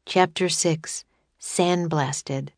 Chapter 6 Sandblasted.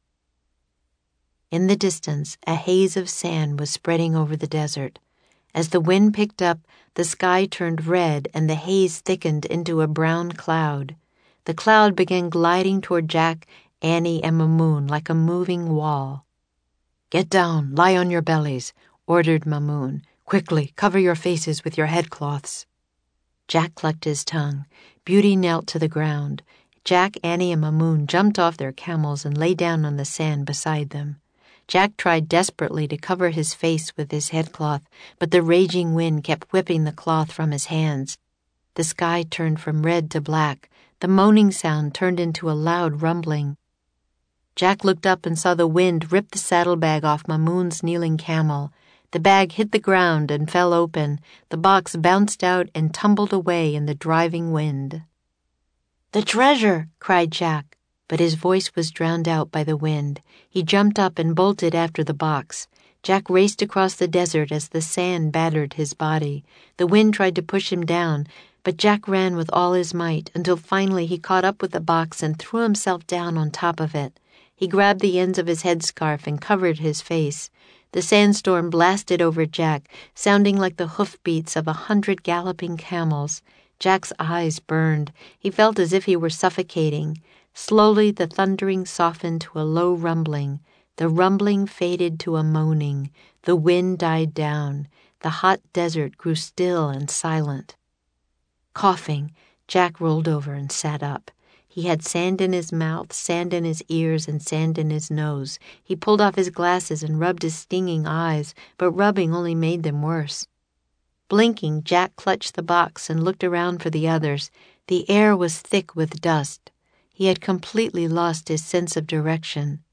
In the distance, a haze of sand was spreading over the desert. As the wind picked up, the sky turned red and the haze thickened into a brown cloud. The cloud began gliding toward Jack, Annie, and Mamoon like a moving wall. "Get down, lie on your bellies," ordered Mamoon. "Quickly, cover your faces with your headcloths." Jack clucked his tongue. Beauty knelt to the ground. Jack, Annie, and Mamoon jumped off their camels and lay down on the sand beside them. Jack tried desperately to cover his face with his headcloth, but the raging wind kept whipping the cloth from his hands. The sky turned from red to black. The moaning sound turned into a loud rumbling. Jack looked up and saw the wind rip the saddlebag off Mamoon's kneeling camel. The bag hit the ground and fell open. The box bounced out and tumbled away in the driving wind. "The treasure!" cried Jack, but his voice was drowned out by the wind. He jumped up and bolted after the box. Jack raced across the desert as the sand battered his body. The wind tried to push him down, but Jack ran with all his might until finally he caught up with the box and threw himself down on top of it. He grabbed the ends of his headscarf and covered his face. The sandstorm blasted over Jack, sounding like the hoofbeats of 100 galloping camels. Jack's eyes burned. He felt as if he were suffocating. Slowly the thundering softened to a low rumbling. The rumbling faded to a moaning. The wind died down. The hot desert grew still and silent. Coughing, Jack rolled over and sat up. He had sand in his mouth, sand in his ears, and sand in his nose. He pulled off his glasses and rubbed his stinging eyes, but rubbing only made them worse. Blinking, Jack clutched the box and looked around for the others. The air was thick with dust. He had completely lost his sense of direction.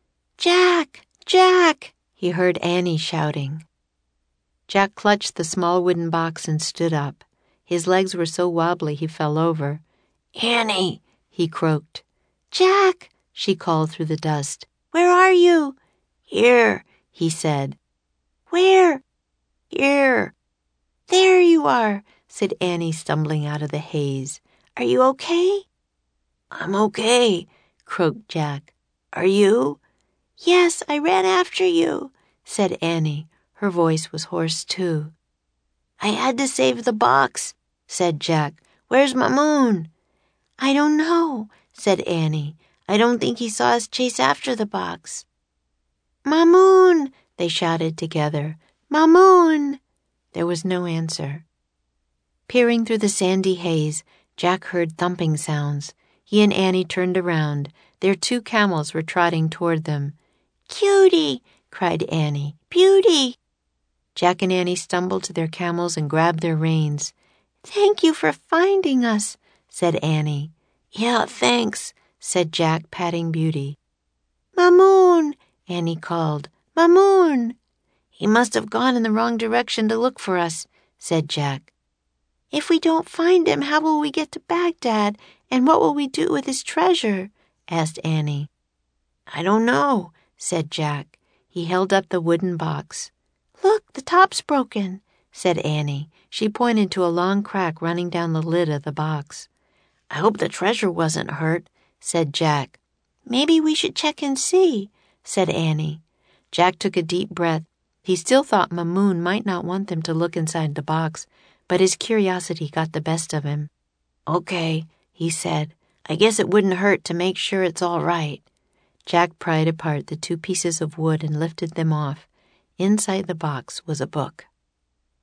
"Jack! Jack!" he heard Annie shouting. Jack clutched the small wooden box and stood up. His legs were so wobbly he fell over. "Annie!" he croaked. "Jack!" she called through the dust. "Where are you?" "Here," he said. "Where?" "Here." "There you are," said Annie, stumbling out of the haze. "Are you okay?" "I'm okay," croaked Jack. "Are you?" "Yes, I ran after you," said Annie. Her voice was hoarse, too. "I had to save the box," said Jack. "Where's Mamoon?" "I don't know," said Annie. "I don't think he saw us chase after the box." "Mamoon!" they shouted together. "Mamoon!" There was no answer. Peering through the sandy haze, Jack heard thumping sounds. He and Annie turned around. Their 2 camels were trotting toward them. "Cutie!" cried Annie. "Beauty!" Jack and Annie stumbled to their camels and grabbed their reins. "Thank you for finding us," said Annie. "Yeah, thanks," said Jack, patting Beauty. "Mamoon!" Annie called. "Mamoon!" "He must have gone in the wrong direction to look for us," said Jack. "If we don't find him, how will we get to Baghdad? And what will we do with his treasure?" asked Annie. "I don't know," said Jack. He held up the wooden box. "Look, the top's broken," said Annie. She pointed to a long crack running down the lid of the box. "I hope the treasure wasn't hurt," said Jack. "Maybe we should check and see," said Annie. Jack took a deep breath. He still thought Mamoon might not want them to look inside the box, but his curiosity got the best of him. "Okay," he said. "I guess it wouldn't hurt to make sure it's all right." Jack pried apart the 2 pieces of wood and lifted them off. Inside the box was a book.